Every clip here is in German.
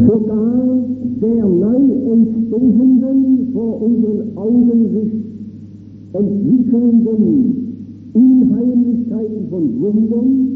sogar der neu entstehenden, vor unseren Augen sich entwickelnden Unheimlichkeiten von Wundern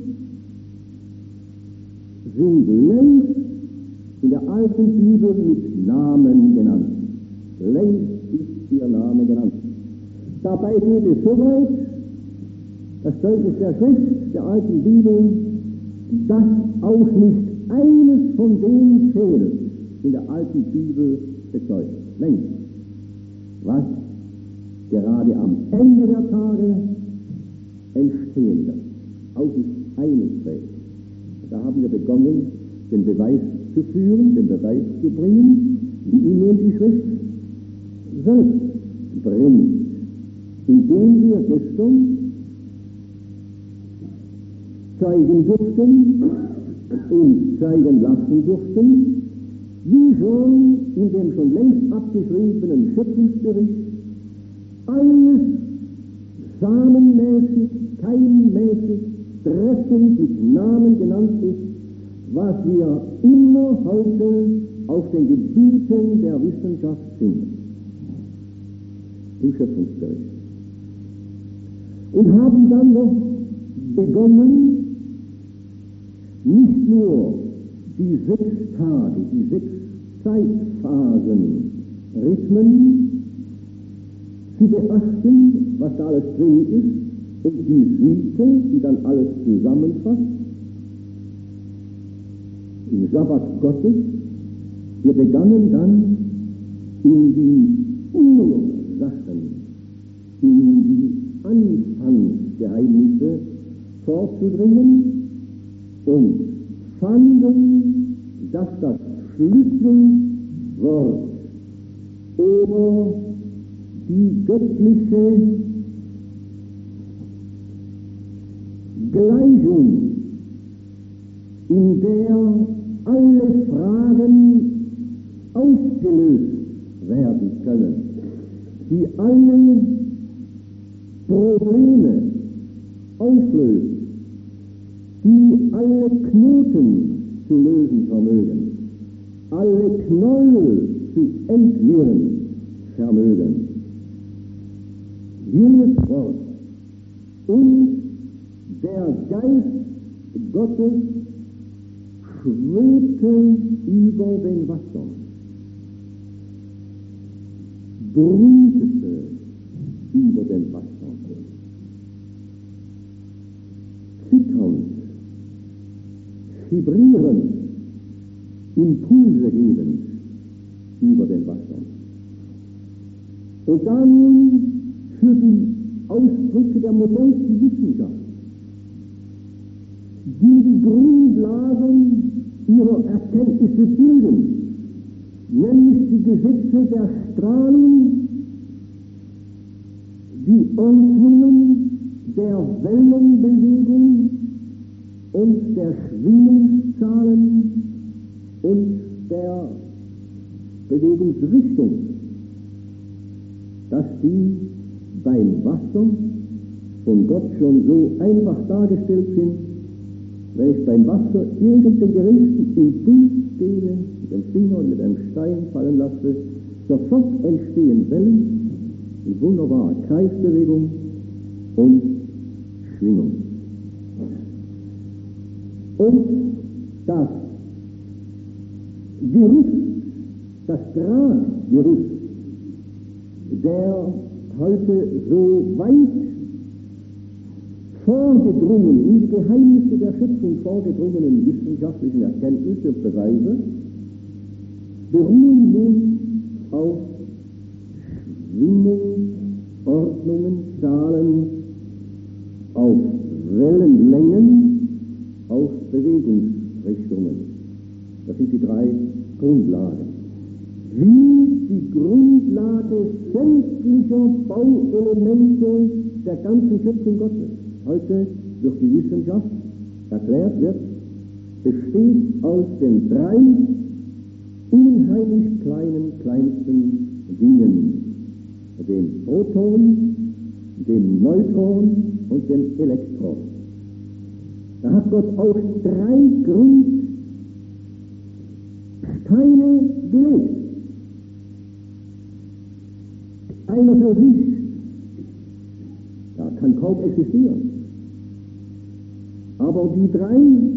sind längst in der alten Bibel mit Namen genannt. Längst ist ihr Name genannt. Dabei geht es so weit, das Zeugnis der Schrift der alten Bibel, dass auch nicht eines von den fehlt in der alten Bibel bezeugt. Längst. Was gerade am Ende der Tage entstehen wird. Auch nicht eines fehlt. Da haben wir begonnen, den Beweis zu führen, den Beweis zu bringen, wie ihn nun die Schrift selbst bringt, indem wir gestern zeigen durften und zeigen lassen durften, wie schon in dem schon längst abgeschriebenen Schöpfungsbericht alles samenmäßig, keimmäßig, treffend mit Namen genannt ist, was wir immer heute auf den Gebieten der Wissenschaft finden. Im Schöpfungsbericht. Und haben dann noch begonnen, nicht nur die 6 Tage, die 6 Zeitphasen, Rhythmen zu beachten, was da alles drin ist, und die Siete, die dann alles zusammenfasst, im Sabbat Gottes. Wir begannen dann in die Ursachen, in die Anfangsgeheimnisse vorzudringen und fanden, dass das Schlüsselwort oder die göttliche Gleichung, in der alle Fragen aufgelöst werden können, die alle Probleme auflöst, die alle Knoten zu lösen vermögen, alle Knäuel zu entwirren vermögen. Jenes Wort und der Geist Gottes schwebte über den Wassern, brütete über den Wassern, zitternd, vibrierend, Impulse gebend über den Wassern. Und dann für die Ausdrücke der modernsten Wissenschaft, die Grundlagen ihrer Erkenntnisse bilden, nämlich die Gesetze der Strahlung, die Ordnungen der Wellenbewegung und der Schwingungszahlen und der Bewegungsrichtung, dass die beim Wasser von Gott schon so einfach dargestellt sind, wenn ich beim Wasser irgendeinen geringsten Impuls gebe, mit dem Finger und mit einem Stein fallen lasse, sofort entstehen Wellen mit wunderbarer Kreisbewegung und Schwingung. Und das Gerüst, das Drahtgerüst, der heute so weit vorgedrungen, in die Geheimnisse der Schöpfung vorgedrungenen wissenschaftlichen Erkenntnisse und Beweise, beruhen nun auf Schwingungen, Ordnungen, Zahlen, auf Wellenlängen, auf Bewegungsrichtungen. Das sind die 3 Grundlagen. Wie die Grundlage sämtlicher Bauelemente der ganzen Schöpfung Gottes heute durch die Wissenschaft erklärt wird, besteht aus den 3 unheimlich kleinsten Dingen, dem Proton, dem Neutron und dem Elektron. Da hat Gott auch 3 Steine gelegt. Einer für sich. Ja, kann kaum existieren. Aber die drei,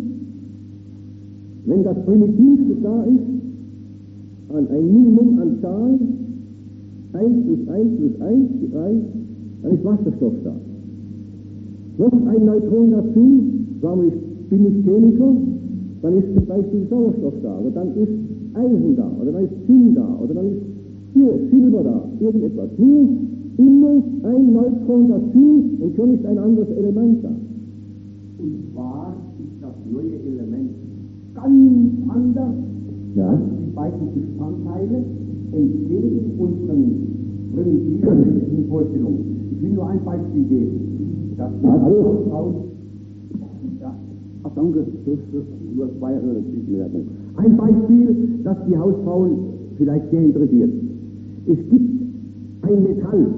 wenn das Primitivste da ist, an ein Minimum an Zahl, 1 plus 1 plus 1, die 3, dann ist Wasserstoff da. Noch ein Neutron dazu, sagen wir, ich bin nicht Chemiker, dann ist zum Beispiel Sauerstoff da, oder dann ist Eisen da, oder dann ist Zinn da, oder dann ist hier Silber da, irgendetwas. Nur immer ein Neutron dazu und schon ist ein anderes Element da. Und zwar ist das neue Element ganz anders als die beiden Bestandteile entgegen unseren primitiven Vorstellungen. Ich will nur ein Beispiel geben. Das danke. Nur zwei Zwischenbemerkungen. Ein Beispiel, das die Hausfrauen vielleicht sehr interessiert. Es gibt ein Metall,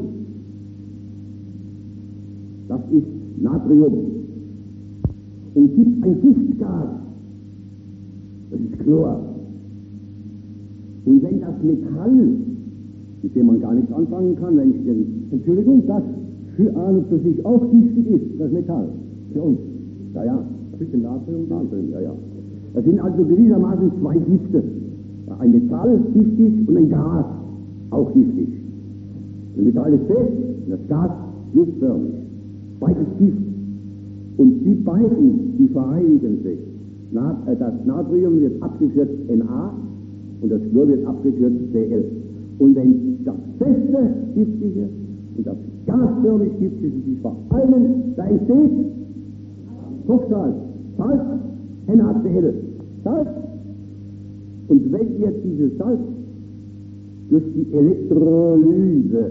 das ist Natrium, und gibt ein Giftgas, das ist Chlor. Und wenn das Metall, mit dem man gar nichts anfangen kann, wenn ich denn, Entschuldigung, das für an und für sich auch giftig ist, das Metall, für uns. Ja, zwischen Natrium und Natrium, ja. Das sind also gewissermaßen zwei Gifte. Ein Metall giftig und ein Gas auch giftig. Das Metall ist fest, das Gas luftförmig. Beides Gift. Und die beiden, die vereinigen sich. Das Natrium wird abgekürzt Na und das Chlor wird abgekürzt Cl. Und wenn das feste Giftige und das gasförmig Giftige sich vereinen, da entsteht Kochsalz, Salz, NaCl, Salz. Und wenn ihr dieses Salz durch die Elektrolyse,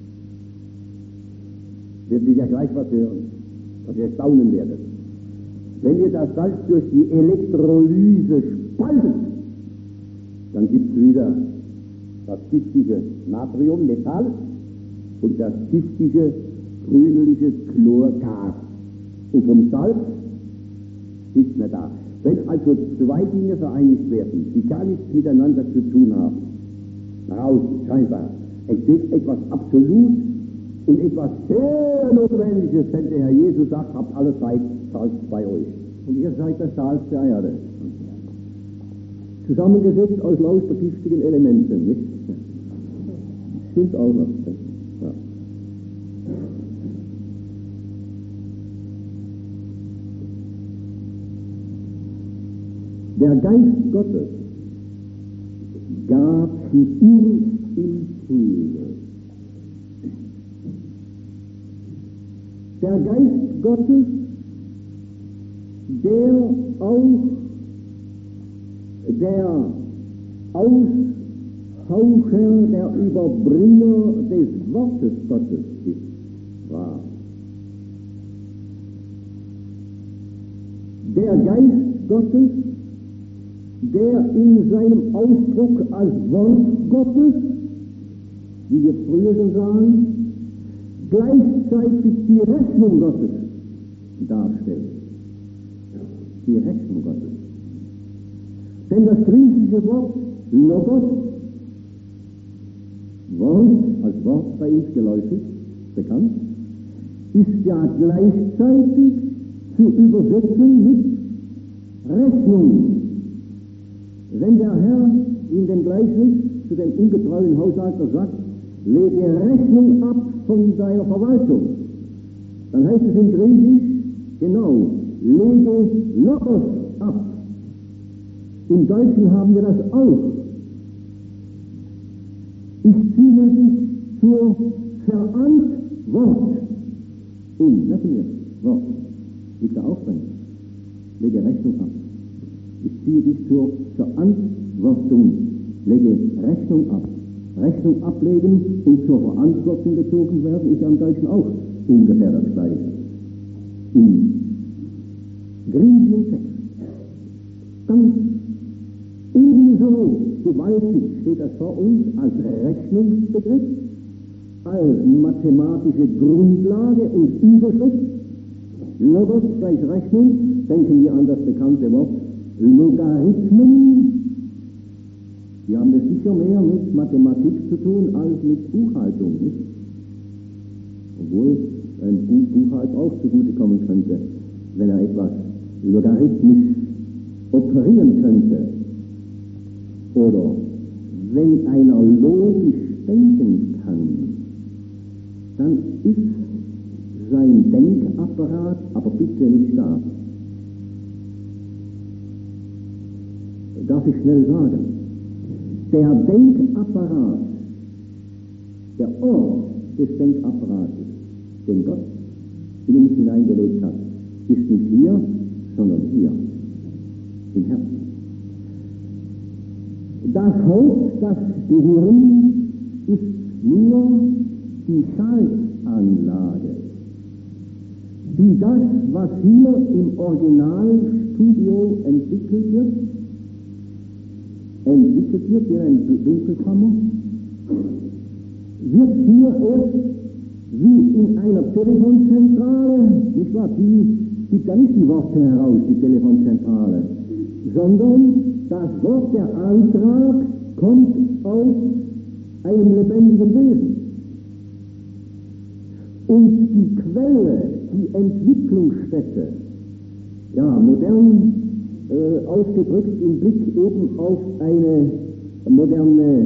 werdet ihr ja gleich was hören, was ihr staunen werdet. Wenn ihr das Salz durch die Elektrolyse spaltet, dann gibt es wieder das giftige Natrium, Metall, und das giftige, grünliche Chlorgas. Und vom Salz nichts mehr da. Wenn also zwei Dinge vereinigt werden, die gar nichts miteinander zu tun haben, nach außen scheinbar, entsteht etwas absolut und etwas sehr Notwendiges, wenn der Herr Jesus sagt, habt alle Zeit Salz bei euch. Und ihr seid das Salz der Erde. Zusammengesetzt aus lauter giftigen Elementen, nicht? Stimmt auch noch. Ja. Der Geist Gottes gab die Urimpulse. Der Geist Gottes, der auch der Aushaucher, der Überbringer des Wortes Gottes ist, war. Der Geist Gottes, der in seinem Ausdruck als Wort Gottes, wie wir früher schon sahen, gleichzeitig die Rechnung Gottes darstellt. Die Rechnung Gottes. Denn das griechische Wort Logos, Wort, als Wort bei uns geläufig, bekannt, ist ja gleichzeitig zu übersetzen mit Rechnung. Wenn der Herr in dem Gleichnis zu dem ungetreuen Haushalter sagt, lege Rechnung ab von deiner Verwaltung, dann heißt es in Griechisch, genau, lege Logos ab. Im Deutschen haben wir das auch. Ich ziehe dich zur Verantwortung. Lassen wir, Wort, liegt da auch drin. Lege Rechnung ab. Ich ziehe dich zur Verantwortung. Lege Rechnung ab. Rechnung ablegen und zur Verantwortung gezogen werden, ist ja im Deutschen auch ungefähr das Gleiche. Im griechischen Text. Ganz ebenso gewaltig steht das vor uns als Rechnungsbegriff, als mathematische Grundlage und Überschrift. Logos gleich Rechnung, denken wir an das bekannte Wort Logarithmen, sicher mehr mit Mathematik zu tun als mit Buchhaltung, nicht? Obwohl ein Buchhalter auch zugutekommen könnte, wenn er etwas logarithmisch operieren könnte. Oder wenn einer logisch denken kann, dann ist sein Denkapparat aber bitte nicht da. Darf ich schnell sagen? Der Denkapparat, der Ort des Denkapparates, den Gott in uns hineingelegt hat, ist nicht hier, sondern hier, im Herzen. Das Haupt, das Gehirn, ist nur die Schaltanlage, die das, was hier im Originalstudio entwickelt wird in einer Dunkelkammer, wird hier erst wie in einer Telefonzentrale, nicht wahr? Die gibt ja nicht die Worte heraus, die Telefonzentrale, sondern das Wort, der Antrag, kommt aus einem lebendigen Wesen. Und die Quelle, die Entwicklungsstätte, ja, modern ausgedrückt im Blick eben auf eine moderne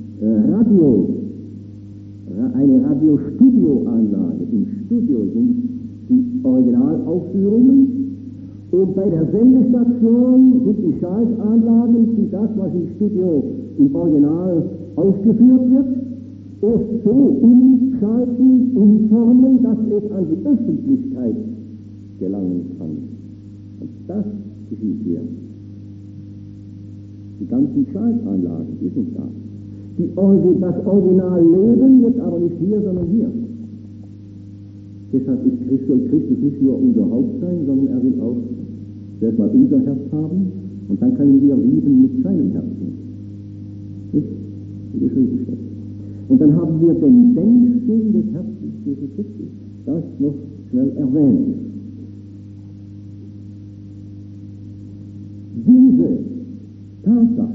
eine Radiostudioanlage. Im Studio sind die Originalaufführungen und bei der Sendestation sind die Schaltanlagen, die das, was im Studio im Original aufgeführt wird, erst so umschalten, umformen, dass es an die Öffentlichkeit gelangen kann. Und das geschieht hier. Die ganzen Schaltanlagen, die sind da. Das Originalleben wird aber nicht hier, sondern hier. Deshalb soll Christus nicht nur unser Haupt sein, sondern er will auch zuerst mal unser Herz haben und dann können wir lieben mit seinem Herzen. Nicht? Wie geschrieben steht. Und dann haben wir den Denksinn des Herzens Jesu Christi. Das noch schnell erwähnt. Diese Tatsache,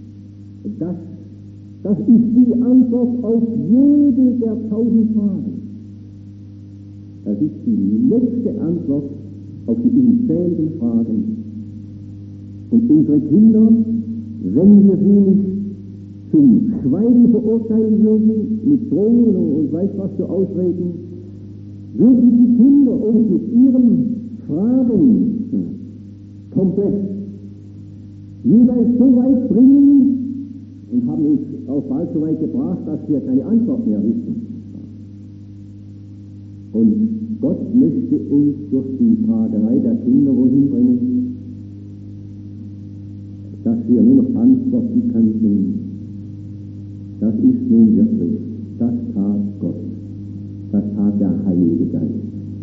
das ist die Antwort auf jede der 1000 Fragen. Das ist die letzte Antwort auf die unzähligen Fragen. Und unsere Kinder, wenn wir sie nicht zum Schweigen verurteilen würden, mit Drohungen und weiß was für Ausreden, würden die Kinder uns mit ihren Fragen komplett jeweils so weit bringen und haben uns auch bald so weit gebracht, dass wir keine Antwort mehr wissen. Und Gott möchte uns durch die Fragerei der Kinder wohin bringen, dass wir nur noch antworten könnten. Das ist nun wirklich, das tat Gott, das tat der Heilige Geist.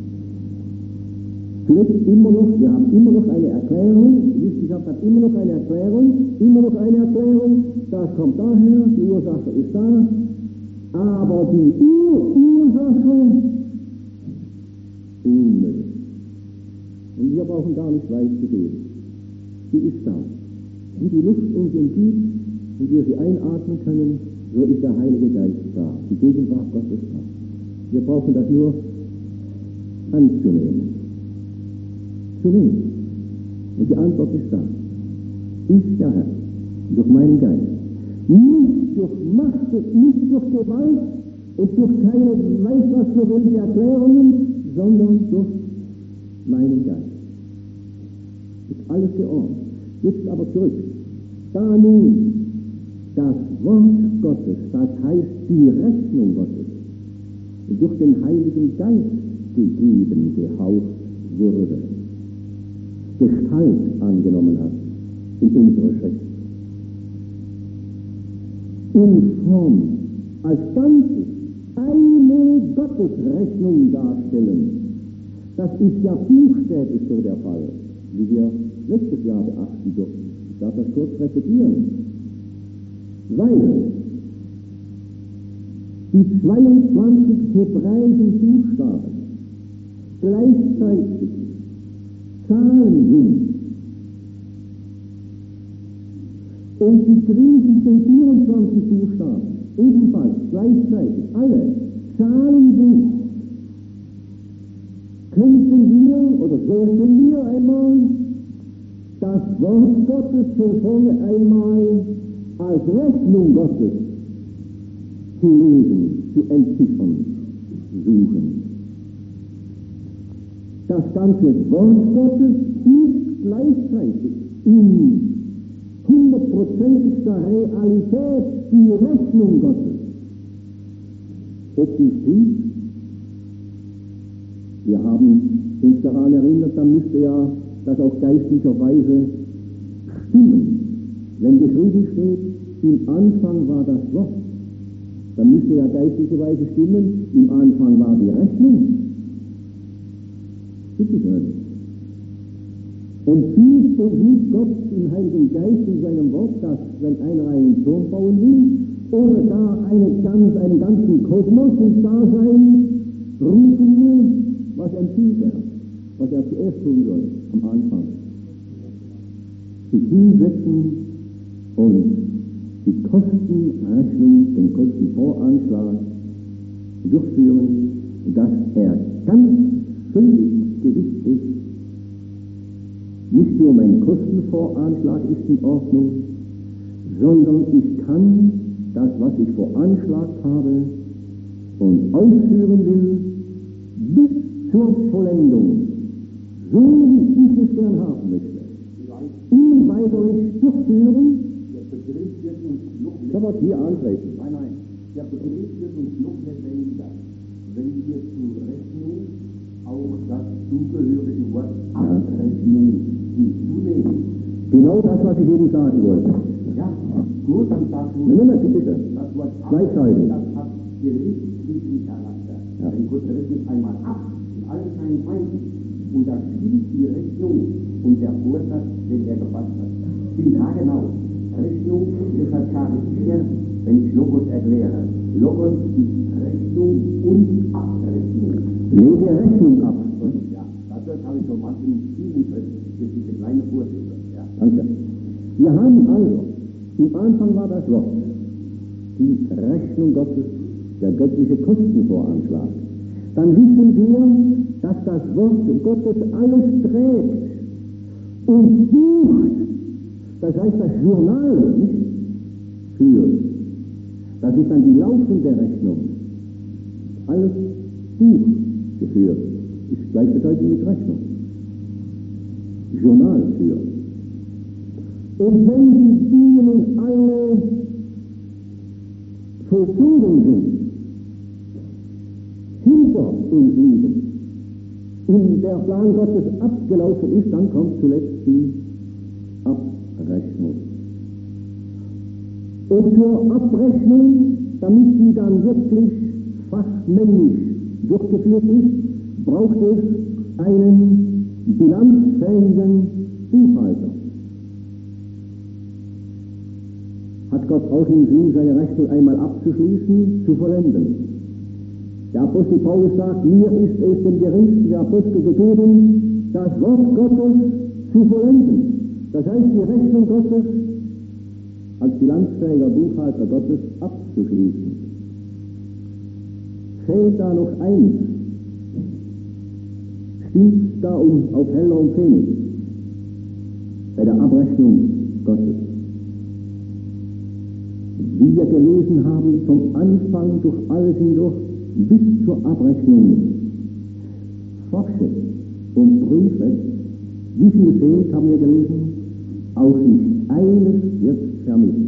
Zuletzt immer noch, wir haben immer noch eine Erklärung, die Wissenschaft hat immer noch eine Erklärung, das kommt daher, die Ursache ist da, aber die Ursache unmöglich. Und wir brauchen gar nicht weit zu gehen. Sie ist da. Wie die Luft uns umgibt und wir sie einatmen können, so ist der Heilige Geist da. Die Gegenwart Gottes da. Wir brauchen das nur anzunehmen. Und die Antwort ist da. Ich, der Herr, durch meinen Geist, nicht durch Macht, nicht durch Gewalt und durch keine weiß was für welche Erklärungen, sondern durch meinen Geist. Ist alles geordnet. Jetzt aber zurück. Da nun das Wort Gottes, das heißt die Rechnung Gottes, durch den Heiligen Geist gegeben, gehaucht wurde, Gestalt angenommen hat in unserer Schrift. In Form, als Ganzes, eine Gottesrechnung darstellen. Das ist ja buchstäblich so der Fall, wie wir letztes Jahr beachten durften. Ich darf das kurz repetieren. Weil die 22 hebräischen Buchstaben gleichzeitig Zahlen sind Und die griechischen 24 Buchstaben, ebenfalls gleichzeitig, alle Zahlen sind, könnten wir oder sollten wir einmal das Wort Gottes von vorne einmal als Rechnung Gottes zu lesen, zu entziffern, suchen. Das ganze Wort Gottes ist gleichzeitig in 100%iger Realität die Rechnung Gottes. Ob die stimmt? Wir haben uns daran erinnert, dann müsste ja das auch geistlicherweise stimmen. Wenn geschrieben steht, im Anfang war das Wort, dann müsste ja geistlicherweise stimmen, im Anfang war die Rechnung. Bitte schön. Und fühlt und hilft Gott im Heiligen Geist in seinem Wort, dass, wenn einer einen Turm bauen will, oder gar einen ganzen Kosmos ins Dasein rufen will, was empfiehlt er? Was er zuerst tun soll, am Anfang? Sich hinsetzen und die Kostenrechnung, den Kostenvoranschlag durchführen, dass er ganz völlig gewiss ist. Nicht nur mein Kostenvoranschlag ist in Ordnung, sondern ich kann das, was ich veranschlagt habe und ausführen will, bis zur Vollendung, so wie ich es gern haben möchte, unweigerlich durchführen. Der Begriff wird uns noch Kann man hier antreten? Nein, der Begriff wird uns noch lebendiger, wenn wir zur Rechnung auch das zugehörige Wort Abrechnung hinzunehmen. Genau das, was ich eben sagen wollte. Ja, gut, dann sagst du, Nein, bitte. das Wort Gleichzeitig. das hat gerichtlichen Charakter. Ja. Denn Gott rechnet einmal ab in allen seinen Feinden und da schließt die Rechnung und der Vorsatz, den er gefasst hat. Bin genau. Rechnung, deshalb sage ich hier, wenn ich Logos erkläre, Logos ist Rechnung und Abrechnung. Lege Rechnung ab. Ja, dadurch habe ich schon mal in vielen Schriften diese kleine Vorlesung. Ja. Danke. Wir haben also, im Anfang war das Wort, die Rechnung Gottes, der göttliche Kostenvoranschlag. Dann wissen wir, dass das Wort Gottes alles trägt und bucht. Das heißt, das Journal nicht führt. Das ist dann die laufende Rechnung. Alles Buch geführt. Ist gleichbedeutend mit Rechnung. Journal führt. Und wenn die Dinge nun alle vollzogen sind, hinter uns liegen, und der Plan Gottes abgelaufen ist, dann kommt zuletzt die Abrechnung. Und zur Abrechnung, damit sie dann wirklich fachmännisch durchgeführt ist, braucht es einen bilanzfähigen Buchhalter. Hat Gott auch im Sinn, seine Rechnung einmal abzuschließen, zu vollenden. Der Apostel Paulus sagt, mir ist es dem geringsten der Apostel gegeben, das Wort Gottes zu vollenden. Das heißt, die Rechnung Gottes als bilanzfähiger Buchhalter Gottes abzuschließen. Fehlt da noch eins? Stimmt da auf Heller und Pfennig bei der Abrechnung Gottes? Wie wir gelesen haben, vom Anfang durch alles hindurch bis zur Abrechnung. Forsche und prüfe, wie viel fehlt, haben wir gelesen, auch nicht eines wird vermisst.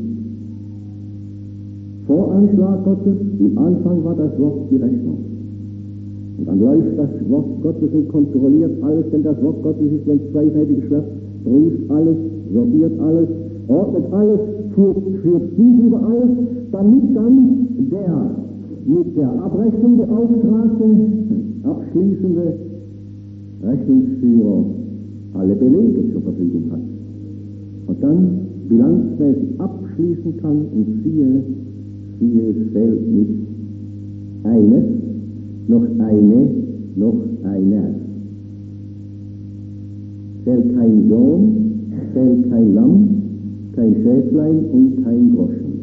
Voranschlag Gottes, im Anfang war das Wort die Rechnung. Und dann läuft das Wort Gottes und kontrolliert alles, denn das Wort Gottes ist ein zweiseitiges Schwert, prüft alles, sortiert alles, ordnet alles, führt Buch über alles, damit dann der mit der Abrechnung beauftragte, abschließende Rechnungsführer alle Belege zur Verfügung hat. Und dann bilanzmäßig abschließen kann und siehe, es fehlt nicht eines, noch einer. Fehlt kein Sohn, fehlt kein Lamm, kein Schäflein und kein Groschen.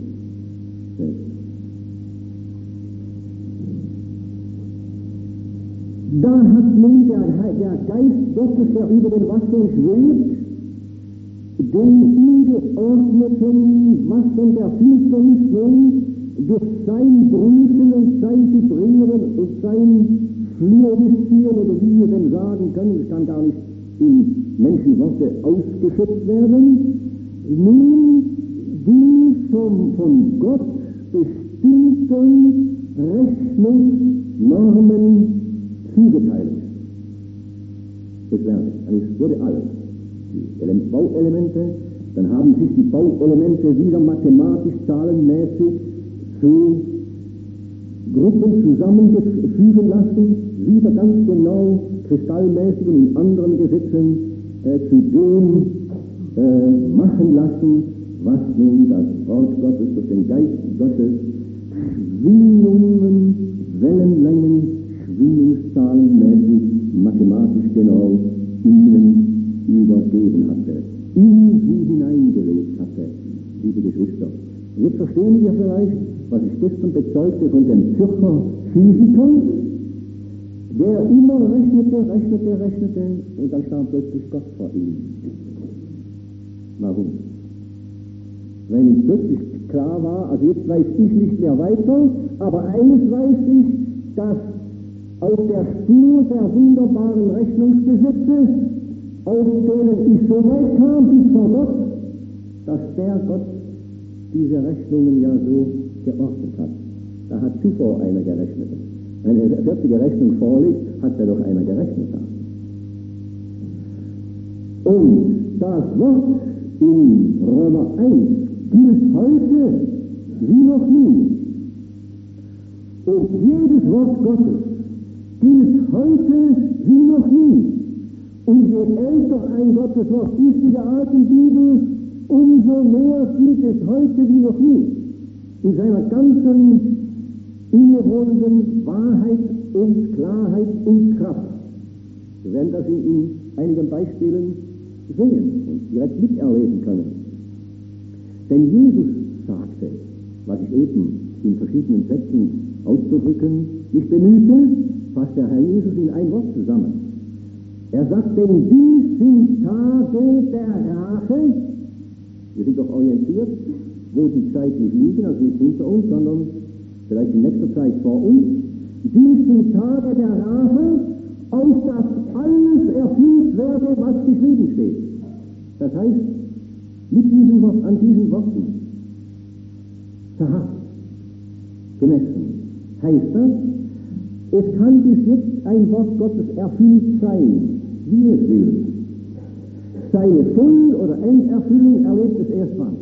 Da hat nun der Geist Gottes, der über den Wassern schwebt, den ungeordneten Wassern der Finsternis nun durch sein Brüten und sein Vibrieren und sein Fluorisieren, oder wie wir denn sagen können, es kann gar nicht in Menschenworte ausgeschöpft werden, nun die von Gott bestimmten Rechnungsnormen zugeteilt. Es wurde alles. Die Bauelemente, dann haben sich die Bauelemente wieder mathematisch, zahlenmäßig zu Gruppen zusammengefügen lassen, wieder ganz genau kristallmäßig und in anderen Gesetzen zu dem machen lassen, was nun das Wort Gottes durch den Geist Gottes Schwingungen, Wellenlängen, Schwingungszahlenmäßig, mathematisch genau ihnen übergeben hatte, in sie hineingelegt hatte, liebe Geschwister. Und jetzt verstehen wir vielleicht, was ich gestern bezeugte von dem Zürcher Physiker, der immer rechnete und dann stand plötzlich Gott vor ihm. Warum? Weil ihm plötzlich klar war, also jetzt weiß ich nicht mehr weiter, aber eines weiß ich, dass auf der Spur der wunderbaren Rechnungsgesetze, auf denen ich so weit kam bis vor Gott, dass der Gott diese Rechnungen ja so geordnet hat. Da hat zuvor einer gerechnet. Wenn eine fertige Rechnung vorliegt, hat ja doch einer gerechnet. Und das Wort in Römer 1 gilt heute wie noch nie. Und jedes Wort Gottes gilt heute wie noch nie. Und je älter ein Gotteswort ist in der alten Bibel, umso mehr gilt es heute wie noch nie. In seiner ganzen innewohnenden Wahrheit und Klarheit und Kraft. Wir werden das in einigen Beispielen sehen und direkt miterleben können. Denn Jesus sagte, was ich eben in verschiedenen Sätzen auszudrücken mich bemühte, fasst der Herr Jesus in ein Wort zusammen. Er sagt, denn dies sind Tage der Rache. Wir sind doch orientiert, wo die Zeit nicht liegen, also nicht hinter uns, sondern vielleicht in nächster Zeit vor uns. Dies sind Tage der Rache, auf das alles erfüllt werde, was geschrieben steht. Das heißt, mit diesem Wort, an diesen Worten, verhaftet, gemessen, heißt das, es kann bis jetzt ein Wort Gottes erfüllt sein, wie es will. Seine Voll- oder Enderfüllung erlebt es erst wann.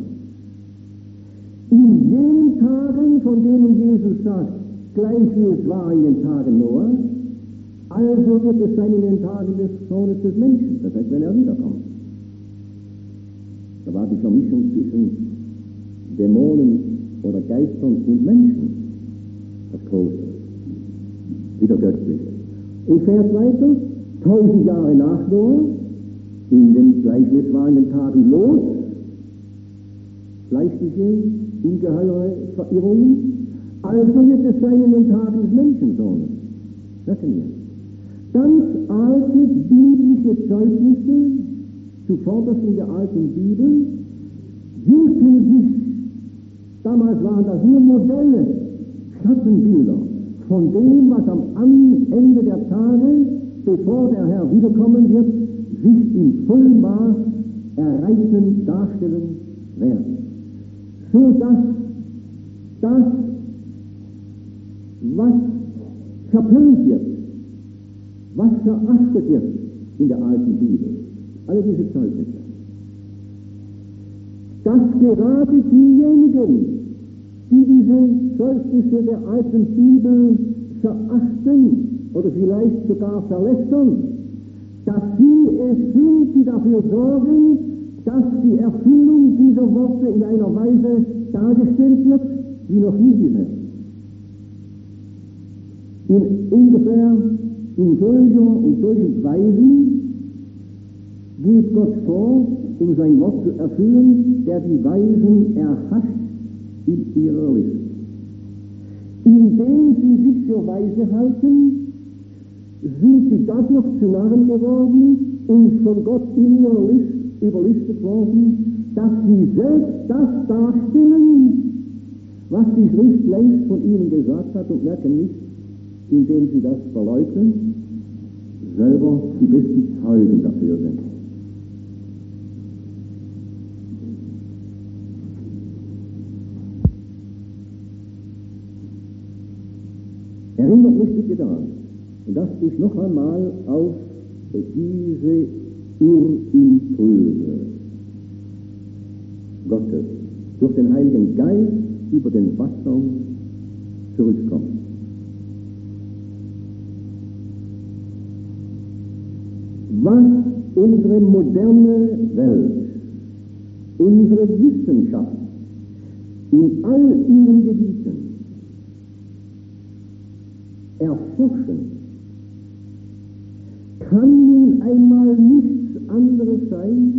In jenen Tagen, von denen Jesus sagt, gleich wie es war in den Tagen Noah, also wird es sein in den Tagen des Sohnes des Menschen, das heißt, wenn er wiederkommt. Da war die Vermischung zwischen Dämonen oder Geistern und Menschen, das Große, wieder Göttliche. Und fährt weiter, 1000 Jahre nach Noah, in den, gleich wie es war in den Tagen Lot, fleischliche, ungeheure Verirrungen, also wird es sein in den Tagen des Menschensohnes. Wissen wir. Ganz alte biblische Zeugnisse, zuvorderst in der alten Bibel, hielten sich, damals waren das nur Modelle, Schattenbilder von dem, was am Ende der Tage, bevor der Herr wiederkommen wird, sich im Vollmaß erreichen, darstellen werden. So dass das, was verpönt wird, was verachtet wird in der alten Bibel, alle diese Zeugnisse, dass gerade diejenigen, die diese Zeugnisse der alten Bibel verachten oder vielleicht sogar verlästern, dass sie es sind, die dafür sorgen, dass die Erfüllung dieser Worte in einer Weise dargestellt wird, wie noch nie bisher. Ungefähr in solchen Weisen geht Gott vor, um sein Wort zu erfüllen, der die Weisen erhascht in ihrer List. Indem sie sich für Weise halten, sind sie dadurch zu Narren geworden und von Gott in ihrer List überlistet worden, dass sie selbst das darstellen, was die Schrift längst von ihnen gesagt hat, und merken nicht, indem sie das verleugnen, selber die besten Zeugen dafür sind. Erinnert mich bitte daran, dass ich noch einmal auf diese Urimpulse Gottes durch den Heiligen Geist über den Wassern zurückkomme. Was unsere moderne Welt, unsere Wissenschaft in all ihren Gebieten erforschen, kann nun einmal nichts anderes sein,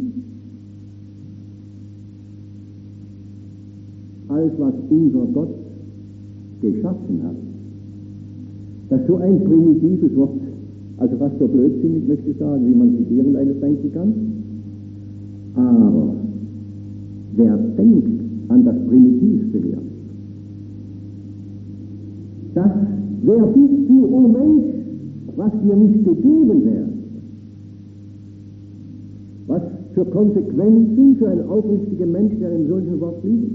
als was unser Gott geschaffen hat. Das ist so ein primitives Wort, also fast so blödsinnig, möchte ich sagen, wie man sich irgendeines denken kann. Aber wer denkt an das Primitivste hier, das wer bist du, o Mensch, was dir nicht gegeben wäre? Was für Konsequenzen für einen aufrichtigen Mensch, der in solchen Wort liegt?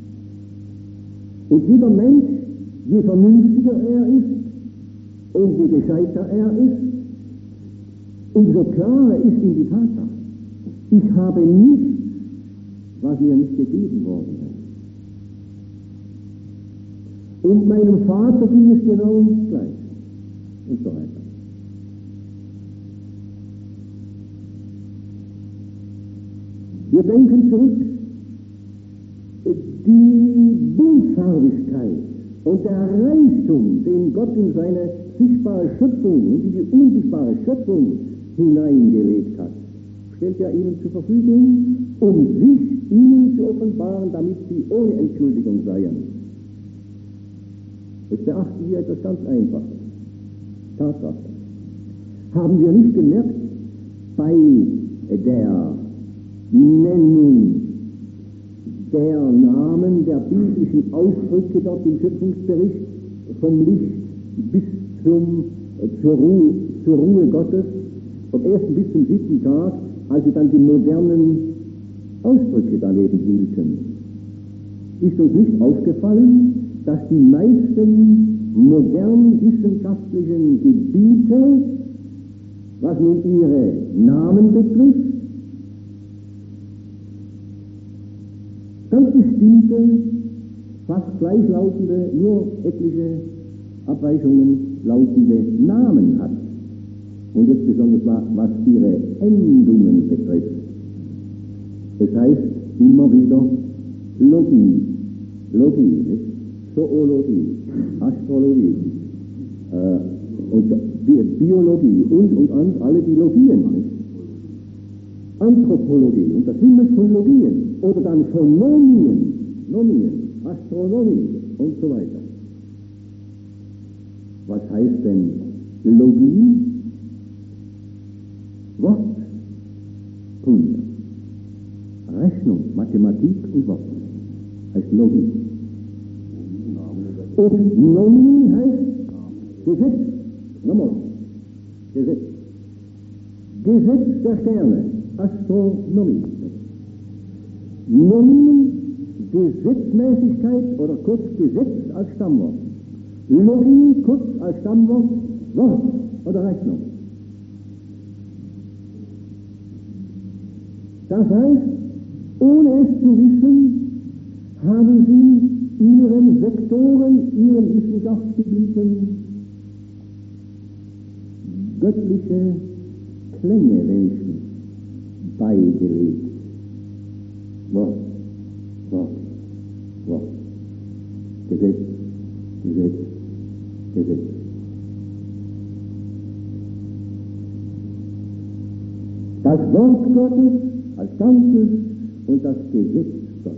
Und jeder Mensch, je vernünftiger er ist und je gescheiter er ist, umso klarer ist ihm die Tatsache. Ich habe nichts, was mir nicht gegeben worden ist. Und meinem Vater ging es genau gleich. Und so weiter. Wir denken zurück, die Buntfarbigkeit und der Reichtum, den Gott in seine sichtbare Schöpfung und in die unsichtbare Schöpfung hineingelegt hat, stellt er ihnen zur Verfügung, um sich ihnen zu offenbaren, damit sie ohne Entschuldigung seien. Jetzt beachten wir etwas ganz Einfaches. Tatsache. Haben wir nicht gemerkt, bei der Nennung der Namen der biblischen Ausdrücke dort im Schöpfungsbericht vom Licht bis zur Ruhe Gottes, vom 1. bis zum 7. Tag, als sie dann die modernen Ausdrücke daneben hielten, ist uns nicht aufgefallen, dass die meisten modernen wissenschaftlichen Gebiete, was nun ihre Namen betrifft, ganz bestimmte, fast gleichlautende, nur etliche Abweichungen lautende Namen hat. Und jetzt besonders was ihre Endungen betrifft. Das heißt immer wieder Logie, nicht? Zoologie, Astrologie und Biologie und alle die Logien, nicht? Anthropologie und das Himmel von Logien oder dann von Nomien, Astronomie und so weiter. Was heißt denn Logie? Wortkunde, Rechnung, Mathematik und Wort heißt Logie. Und Nomie heißt Gesetz. Nochmal. Gesetz. Gesetz der Sterne. Astronomie. Nomie, Gesetzmäßigkeit oder kurz Gesetz als Stammwort. Logie, kurz als Stammwort, Wort oder Rechnung. Das heißt, ohne es zu wissen, haben sie ihren Sektoren, ihren Wissenschaftsgebieten göttliche Klänge welchen beigelegt. Wort. Gesetz. Das Wort Gottes als Verstandes und das Gesetz Gottes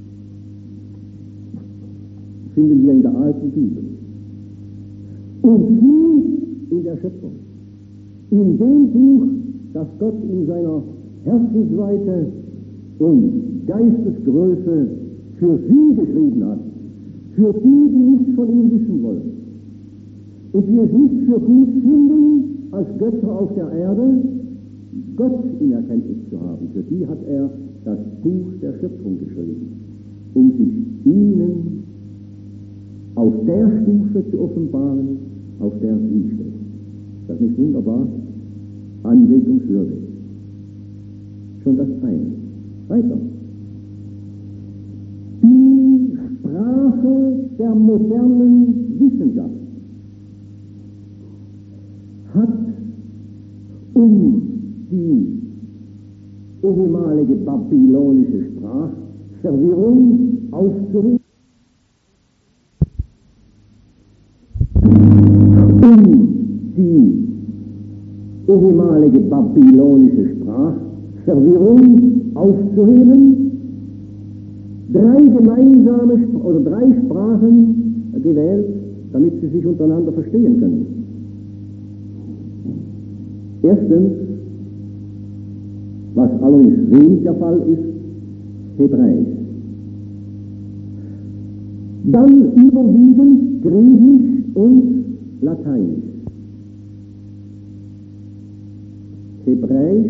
finden wir in der alten Bibel. Und hier in der Schöpfung. In dem Buch, das Gott in seiner Herzensweite und Geistesgröße für sie geschrieben hat. Für die, die nichts von ihm wissen wollen. Und die es nicht für gut finden, als Götter auf der Erde Gott in Erkenntnis zu haben. Für die hat er das Buch der Schöpfung geschrieben, um sich ihnen auf der Stufe zu offenbaren, auf der sie steht. Ist das nicht wunderbar? Anbetungswürdig. Schon das eine. Weiter. Die Sprache der modernen Wissenschaft hat, um die ehemalige babylonische Sprachverwirrung aufzuheben, drei Sprachen gewählt, damit sie sich untereinander verstehen können. Erstens, was allerdings wenig der Fall ist, Hebräisch. Dann überwiegend Griechisch und Lateinisch. Hebräisch,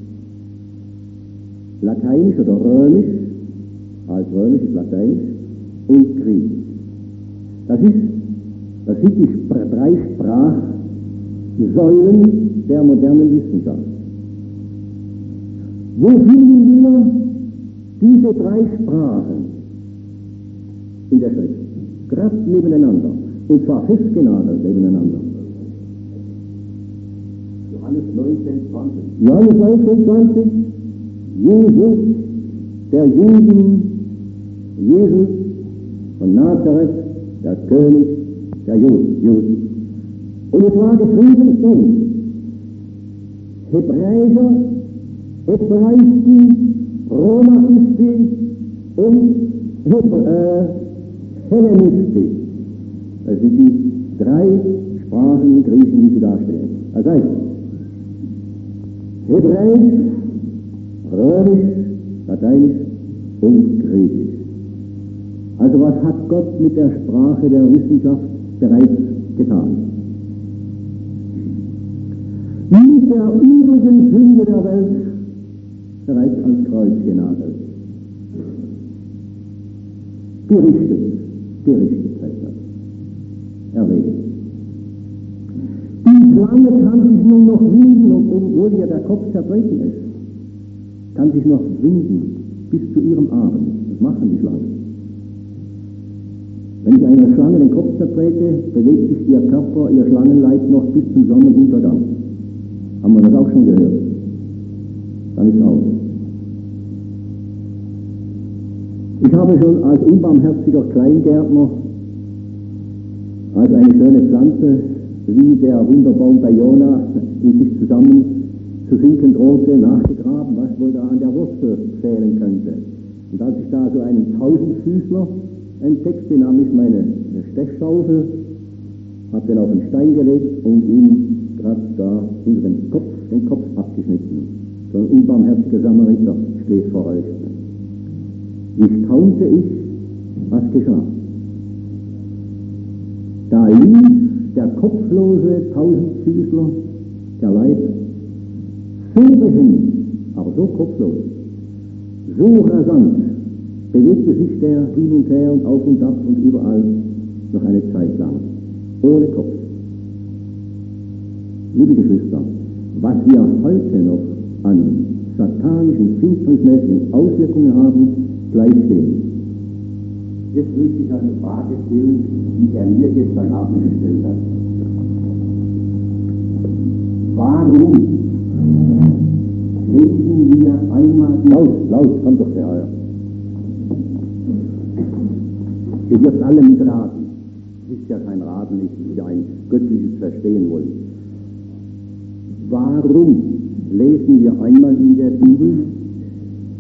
Lateinisch oder Römisch, Altrömisch ist Lateinisch, und Griechisch. Das sind die drei Sprachsäulen der modernen Wissenschaft. Wo finden wir diese drei Sprachen in der Schrift? Gerade nebeneinander, und zwar festgenagelt nebeneinander. Johannes 19,20. Johannes 19,20. Jesus, der Juden, Jesus von Nazareth, der König der Juden. Und es war geschrieben in Hebräischer, Hebraisti, Romaisti und Hellenisti. Das sind die drei Sprachen in Griechen, die sie darstellen. Das heißt, Hebräisch, Römisch, Lateinisch und Griechisch. Also was hat Gott mit der Sprache der Wissenschaft bereits getan? Mit der übrigen Sünde der Welt bereits ans Kreuz genagelt. Gerichtet heißt das. Erwähnt. Die Schlange kann sich nun noch winden, obwohl ihr der Kopf zertreten ist. Kann sich noch winden bis zu ihrem Abend. Das machen die Schlangen. Wenn ich einer Schlange den Kopf zertrete, bewegt sich ihr Körper, ihr Schlangenleib noch bis zum Sonnenuntergang. Haben wir das auch schon gehört? Dann ist aus. Ich habe schon als unbarmherziger Kleingärtner, als eine schöne Pflanze, wie der Wunderbaum bei Jona in sich zusammen zu sinken drohte, nachgegraben, was wohl da an der Wurzel fehlen könnte. Und als ich da so einen Tausendfüßler entdeckte, nahm ich meine Stechschaufel, habe den auf den Stein gelegt und ihm gerade da unter den Kopf abgeschnitten. So ein unbarmherziger Samariter steht vor euch. Wie staunte ich, was geschah. Da lief der kopflose Tausendfüßler, der Leib, so behend, aber so kopflos, so rasant, bewegte sich der hin und her und auf und ab und überall noch eine Zeit lang, ohne Kopf. Liebe Geschwister, was wir heute noch an satanischen, finsternismäßigen Auswirkungen haben, bleibt stehen. Jetzt möchte ich eine Frage stellen, die er mir gestern Abend gestellt hat. Warum lesen wir einmal... Laut, kommt doch der Herr. Ihr dürft alle mitraten. Es ist ja kein Raten, es ist ja ein göttliches Verstehen wollen. Warum lesen wir einmal in der Bibel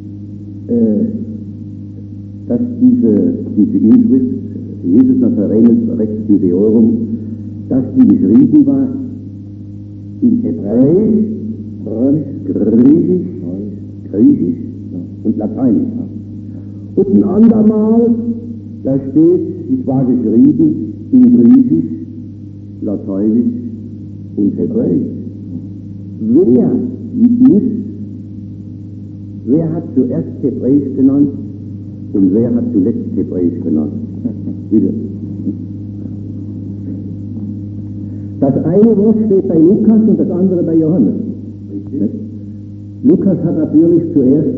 dass diese Inschrift, Jesus Nazarenus Rex Judaeorum, dass die geschrieben war in Hebräisch, Griechisch und Lateinisch. Und ein andermal, da steht, es war geschrieben in Griechisch, Lateinisch und Hebräisch. Wer hat zuerst Hebräisch genannt und wer hat zuletzt Hebräisch genannt? Bitte. Das eine Wort steht bei Lukas und das andere bei Johannes. Richtig. Lukas hat natürlich zuletzt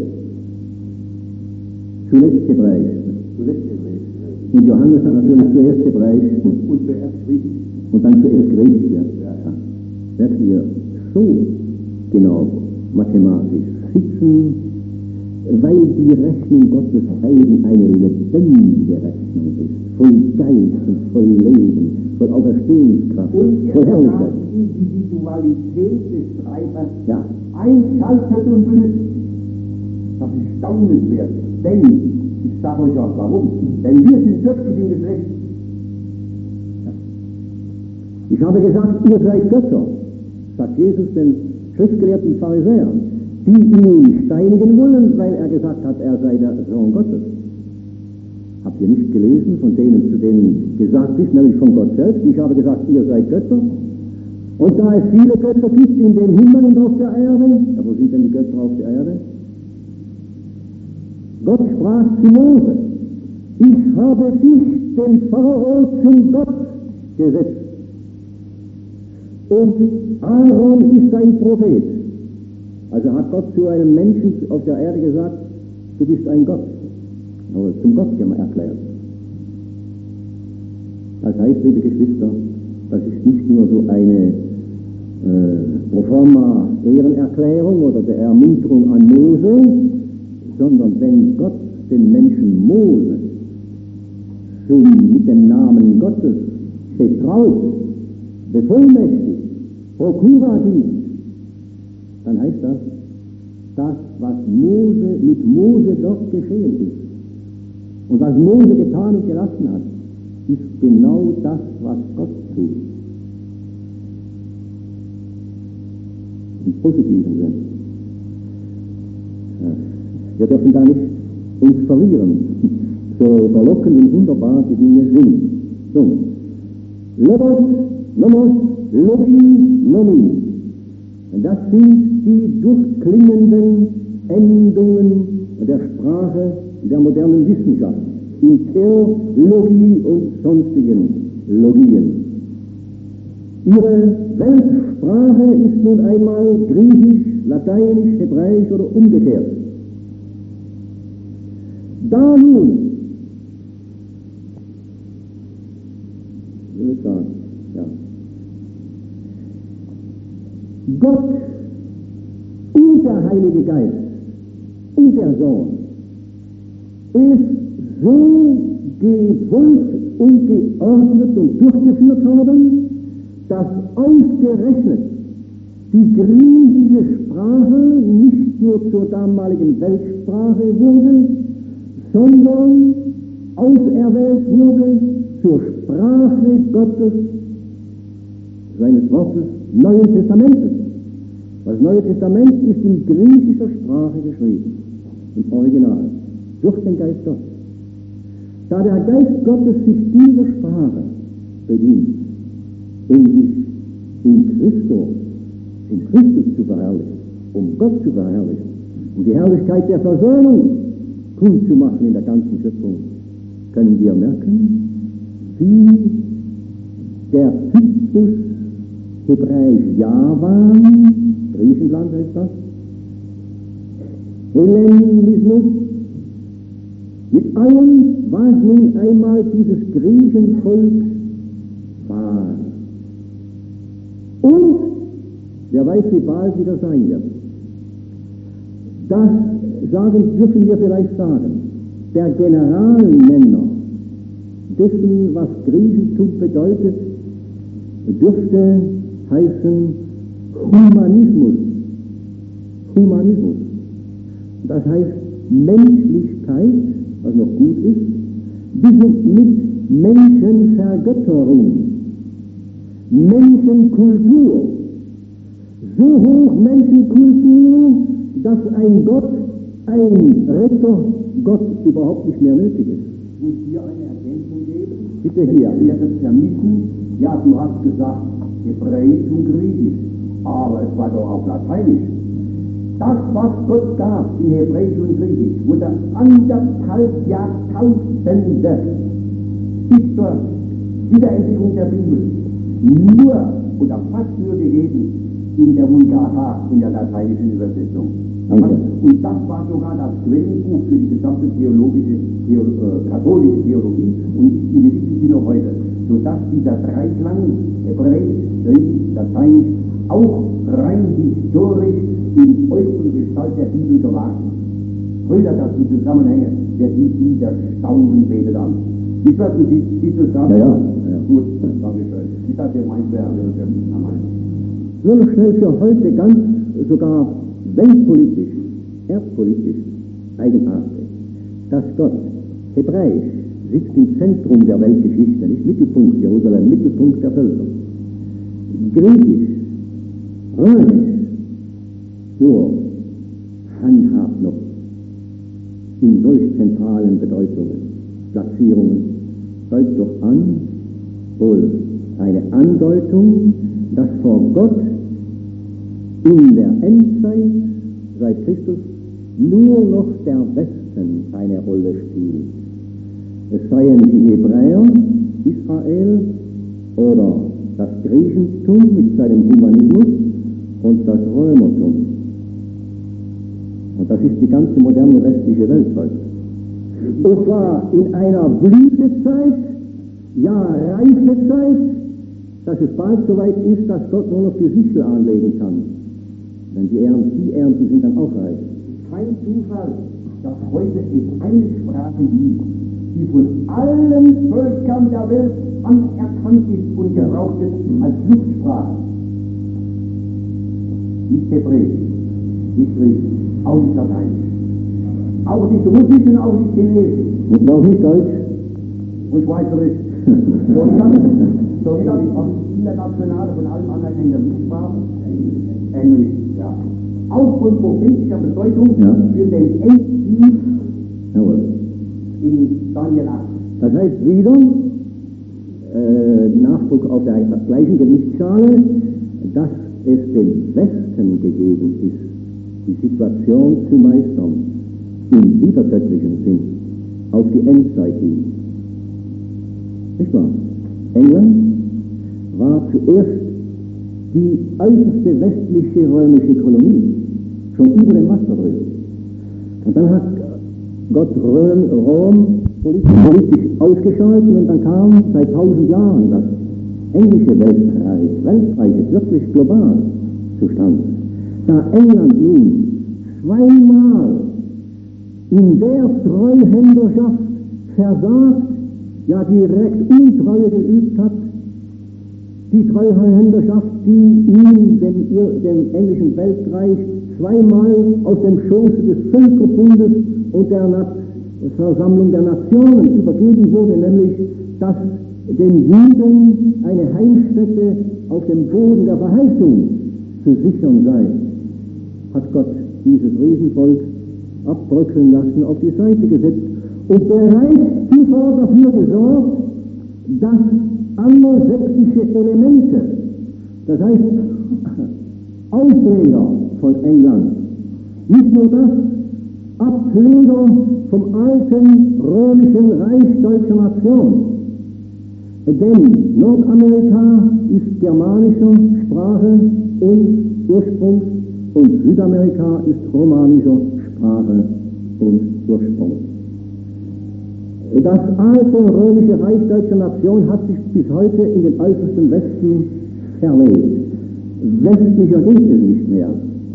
Hebräisch. Und Johannes hat natürlich zuerst Hebräisch und zuerst Griechisch. Und dann zuerst Griechisch, ja. Werden wir so genau mathematisch sitzen, weil die Rechnung Gottes Heiligen eine lebendige Rechnung ist, voll Geist und voll Leben, voll Auferstehungskraft, voll Herrlichkeit. Die Individualität des Schreibers einschaltet und benutzt. Das ist staunenswert, denn, ich sage euch auch warum, denn wir sind wirklich im Geschlecht. Ich habe gesagt, ihr seid Götter, sagt Jesus den schriftgelehrten Pharisäern, die ihn steinigen wollen, weil er gesagt hat, er sei der Sohn Gottes. Habt ihr nicht gelesen von denen, zu denen gesagt ist, nämlich von Gott selbst? Ich habe gesagt, ihr seid Götter. Und da es viele Götter gibt in dem Himmel und auf der Erde, ja, wo sind denn die Götter auf der Erde? Gott sprach zu Mose, ich habe dich, den Pharao, zum Gott gesetzt. Und Aaron ist ein Prophet. Also hat Gott zu einem Menschen auf der Erde gesagt, du bist ein Gott. Oder zum Gott erklärt. Das heißt, liebe Geschwister, das ist nicht nur so eine proforma Ehrenerklärung oder der Ermunterung an Mose, sondern wenn Gott den Menschen Mose mit dem Namen Gottes betraut, bevollmächtigt, Prokura gibt, dann heißt das, das, was mit Mose dort geschehen ist und was Mose getan und gelassen hat, ist genau das, was Gott tut. Im positiven Sinn. Wir dürfen da nicht uns verlieren, so verlockend und wunderbar die Dinge sind. So. Logos, Nomos, Logi, Nomi. Das sind die durchklingenden Endungen der Sprache der modernen Wissenschaft in Theologie und sonstigen Logien. Ihre Weltsprache ist nun einmal Griechisch, Lateinisch, Hebräisch oder umgekehrt. Da nun, wie soll ich sagen, ja, Gott und der Heilige Geist und der Sohn es so gewollt und geordnet und durchgeführt haben, dass ausgerechnet die griechische Sprache nicht nur zur damaligen Weltsprache wurde, sondern auserwählt wurde zur Sprache Gottes, seines Wortes, Neuen Testamentes. Das Neue Testament ist in griechischer Sprache geschrieben, im Original, durch den Geist Gottes. Da der Geist Gottes sich dieser Sprache bedient, um sich in Christus zu verherrlichen, um Gott zu verherrlichen, um die Herrlichkeit der Versöhnung kundzumachen in der ganzen Schöpfung, können wir merken, wie der Typus Hebräisch Javan, Griechenland heißt das, Hellenismus, mit allem, was nun einmal dieses Griechenvolk war. Und, wer weiß, wie bald wieder sein wird. Das dürfen wir vielleicht sagen, der Generalnenner dessen, was Griechentum bedeutet, dürfte heißen Humanismus. Humanismus. Das heißt Menschlichkeit, was noch gut ist, bis mit Menschenvergötterung, Menschenkultur, so hoch Menschenkultur, dass ein Gott, ein Rettergott überhaupt nicht mehr nötig ist. Ich muss hier eine Ergänzung geben. Bitte hier. Ich werde es vermissen. Ja, du hast gesagt, Hebräisch und Griechisch. Aber es war doch auf Lateinisch. Das, was Gott gab in Hebräisch und Griechisch, wurde 1,5 Jahrtausende bis zur Wiederentwicklung der Bibel nur oder fast nur gegeben in der Vulgata, in der lateinischen Übersetzung. Danke. Und das war sogar das Quellenbuch für die gesamte katholische Theologie und in gewissem Sinne heute, sodass dieser Dreiklang, Hebräisch, Griechisch, Lateinisch, auch rein historisch in äußeren Gestalt der Bibel gewahrt ist. Heute das die Zusammenhänge, wer sieht die, der staunen betet an. Ist das die zusammen? Ja. Gut, danke schön. Ich dachte, ihr meint, wer wir müssen am Ende. Nur noch schnell für heute ganz sogar weltpolitisch, erdpolitisch eigenartig, dass Gott Hebräisch sitzt im Zentrum der Weltgeschichte, nicht Mittelpunkt Jerusalem, Mittelpunkt der Völker. Griechisch, Römisch, nur handhabt noch in solch zentralen Bedeutungen, Platzierungen, deutet doch an, wohl eine Andeutung, dass vor Gott in der Endzeit seit Christus nur noch der Westen eine Rolle spielt. Es seien die Hebräer, Israel oder das Griechentum mit seinem Humanismus und das Römertum. Und das ist die ganze moderne westliche Welt heute. Und zwar in einer Blütezeit, ja Reifezeit, dass es bald so weit ist, dass Gott nur noch die Sichel anlegen kann. Denn die Ernten sind dann auch reif. Kein Zufall, dass heute es eine Sprache gibt, die von allen Völkern der Welt anerkannt ist und gebraucht wird als Fluchtsprache. Nicht Hebräisch, nicht Griechisch, auch nicht Lateinisch, auch nicht Russisch und auch nicht Chinesisch. Und auch nicht Deutsch. Und Schweizerisch. So wie das internationale von allen anerkannten Fluchtsprachen. Englisch, ja. Auch von prophetischer Bedeutung für den Enddienst in Daniel 8. Das heißt wieder, Nachdruck auf der gleichen Gewichtsschale, dass es dem Westen gegeben ist, die Situation zu meistern, im wiedergöttlichen Sinn, auf die Endzeit hin. Nicht wahr? England war zuerst die äußerste westliche römische Kolonie, schon über dem Wasser drüben. Und dann hat Gott Rom politisch ausgeschaltet und dann kam seit 1000 Jahren das englische Weltreich ist wirklich global zustande. Da England nun zweimal in der Treuhänderschaft versagt, ja direkt Untreue geübt hat, die Treuhänderschaft, die ihm, dem englischen Weltreich, zweimal aus dem Schoße des Völkerbundes und der Versammlung der Nationen übergeben wurde, nämlich dass den Juden eine Heimstätte auf dem Boden der Verheißung zu sichern sei, hat Gott dieses Riesenvolk abbröckeln lassen, auf die Seite gesetzt und bereits zuvor dafür gesorgt, dass angelsächsische Elemente, das heißt Ausleger von England, nicht nur das, Ableger vom alten römischen Reich deutscher Nation. Denn Nordamerika ist germanischer Sprache und Ursprung und Südamerika ist romanischer Sprache und Ursprung. Das alte römische Reich deutscher Nation hat sich bis heute in den äußersten Westen verlegt. Westlicher geht es nicht mehr.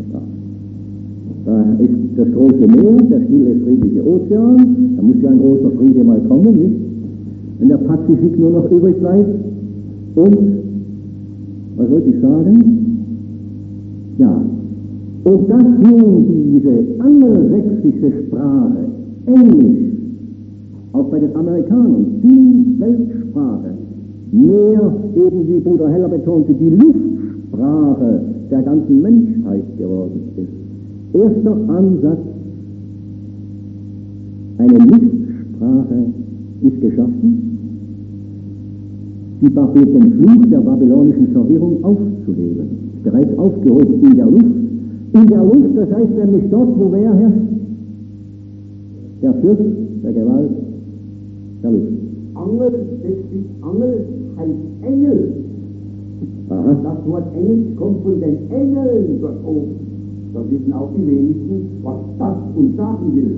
Da ist das große Meer, der stille, friedliche Ozean, da muss ja ein großer Friede mal kommen, nicht? Wenn der Pazifik nur noch übrig bleibt. Und, was wollte ich sagen? Ja, Und dass nun diese angelsächsische Sprache, Englisch, auch bei den Amerikanern, die Weltsprache, mehr, eben wie Bruder Heller betonte, die Luftsprache der ganzen Menschheit geworden ist. Erster Ansatz, eine Luftsprache ist geschaffen, den Fluch der babylonischen Verwirrung aufzuheben. Ist bereits aufgehoben in der Luft. In der Luft, das heißt nämlich dort, wo wer herrscht? Der Fürst der Gewalt der Luft. Angel heißt Engel. Aha. Das Wort Engel kommt von den Engeln dort oben. Da wissen auch die wenigsten, was das uns sagen will.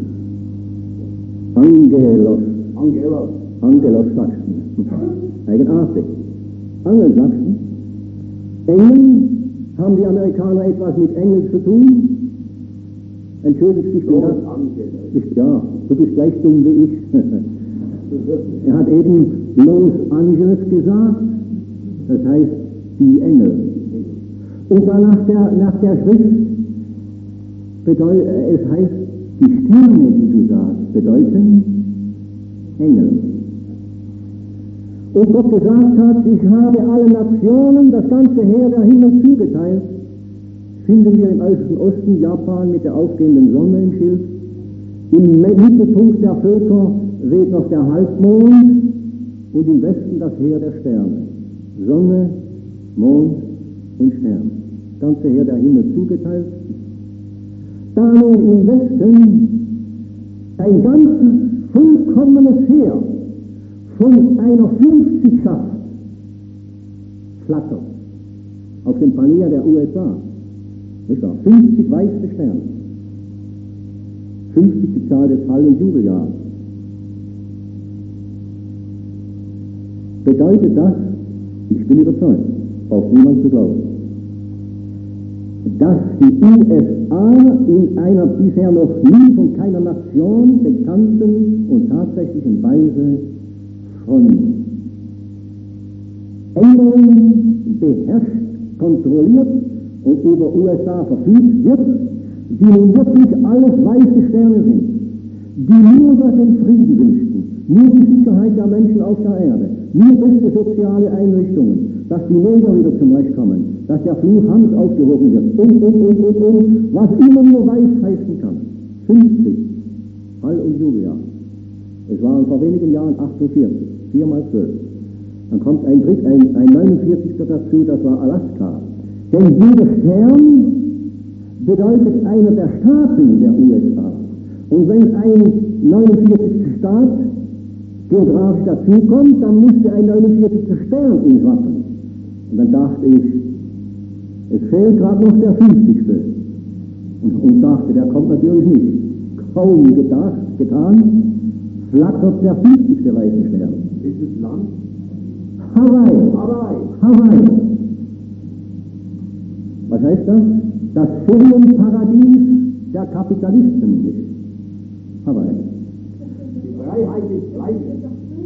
Angelos Sachsen. Eigenartig. Angelsachsen. Engel, haben die Amerikaner etwas mit Engel zu tun? Entschuldigt sich für das? Ja, du bist gleich dumm wie ich. Er hat eben Los Angeles gesagt, das heißt die Engel. Und dann nach der Schrift es heißt, die Sterne, die du sagst, bedeuten Engel. Und Gott gesagt hat, ich habe alle Nationen, das ganze Heer der Himmel zugeteilt, finden wir im äußersten Osten Japan mit der aufgehenden Sonne im Schild. Im Mittelpunkt der Völker weht noch der Halbmond und im Westen das Heer der Sterne. Sonne, Mond und Stern. Das ganze Heer der Himmel zugeteilt. Da nun im Westen ein ganzes vollkommenes Heer von einer 50-Schaft flattert auf dem Panier der USA. Nicht wahr? 50 weiße Sterne. 50 die Zahl des Hall- und Jubeljahres. Bedeutet das, ich bin überzeugt, braucht niemand zu glauben, dass die USA in einer bisher noch nie von keiner Nation bekannten und tatsächlichen Weise von Engeln beherrscht, kontrolliert und über USA verfügt wird, die nun wirklich alles weiße Sterne sind, die nur den Frieden wünschten, nur die Sicherheit der Menschen auf der Erde, nur beste soziale Einrichtungen, dass die Neger wieder zum Recht kommen, dass der Fluch Hams aufgehoben wird und, was immer nur weiß heißen kann. 50, Hall- und Jubeljahre. Es waren vor wenigen Jahren 48, 4 mal 12. Dann kommt ein 49. dazu, das war Alaska. Denn jeder Stern bedeutet einer der Staaten der USA. Und wenn ein 49. Staat geografisch dazukommt, dann musste ein 49. Stern ins Wappen. Und dann dachte ich, es fehlt gerade noch der 50. Und dachte, der kommt natürlich nicht. Kaum getan, flattert der 50. weiße Stern. Ist es Land? Hawaii. Was heißt das? Das Ferienparadies der Kapitalisten ist Hawaii. Die Freiheit des Fleisches.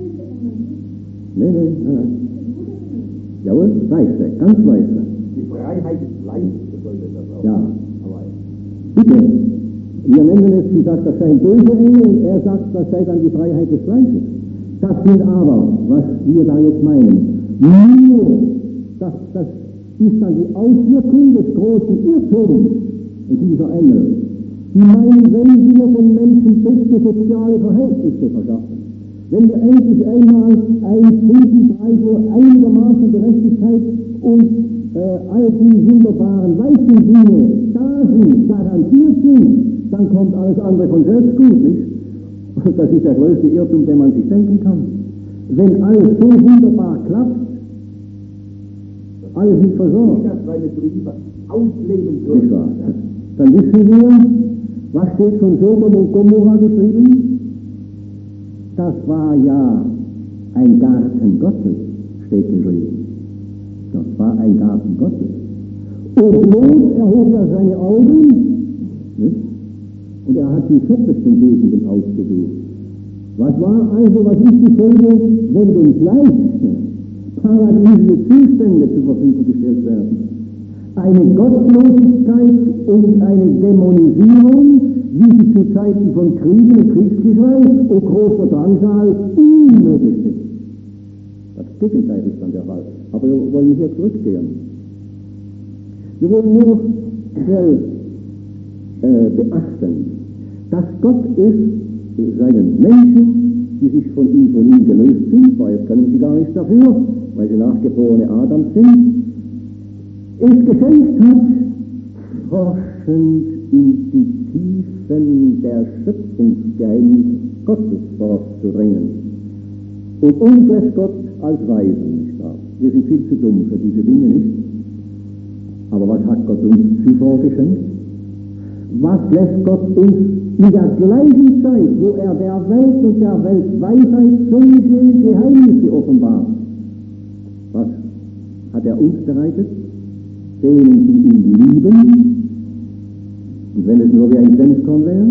Nein. Jawohl, weiße, ganz weiße. Die Freiheit des Fleisches bedeutet das auch. Ja. Hawaii. Bitte. Wir nennen es, sie sagt, das sei ein böser Engel und er sagt, das sei dann die Freiheit des Fleisches. Das sind aber, was wir da jetzt meinen, nur, das ist dann die Auswirkung des großen Irrtums dieser Engel. Die meinen, wenn wir den Menschen beste soziale Verhältnisse verschaffen, wenn wir endlich einmal ein Friedensreich, wo einigermaßen Gerechtigkeit und all die wunderbaren weißen Dinge da sind, garantiert sind, dann kommt alles andere von selbst gut, nicht? Und das ist der größte Irrtum, den man sich denken kann. Wenn alles so wunderbar klappt, alles ist versorgt. Das seine Briefe ausleben Nicht können. wahr? Dann wissen wir, was steht von Sodom und Gomorra geschrieben? Das war ja ein Garten Gottes, steht geschrieben. Das war ein Garten Gottes. Und Lot erhob ja seine Augen, nicht? Und er hat die fettesten Gegenden ausgesucht. Was ist die Folge, wenn den Gleichen paradiesische Zustände zur Verfügung gestellt werden? eine Gottlosigkeit und eine Dämonisierung, wie sie zu Zeiten von Kriegen und Kriegsgeschrei und großer Drangsal unmöglich sind. Das Gegenteil ist dann der Fall. Aber wir wollen hier zurückkehren. Wir wollen nur noch schnell beachten, dass Gott es seinen Menschen, die sich von ihm gelöst sind, weil jetzt können sie gar nichts dafür, weil sie Nachgeborene Adams sind, es geschenkt hat, forschend in die Tiefen der Schöpfungsgeheimnisse Gottes vorzudringen. Und uns lässt Gott als Weisen nicht da. Wir sind viel zu dumm für diese Dinge nicht. Aber was hat Gott uns zuvor geschenkt? Was lässt Gott uns in der gleichen Zeit, wo er der Welt und der Weltweisheit solche Geheimnisse offenbart? Was hat er uns bereitet? Denen, die ihn lieben, und wenn es nur wie ein Senfkorn wäre,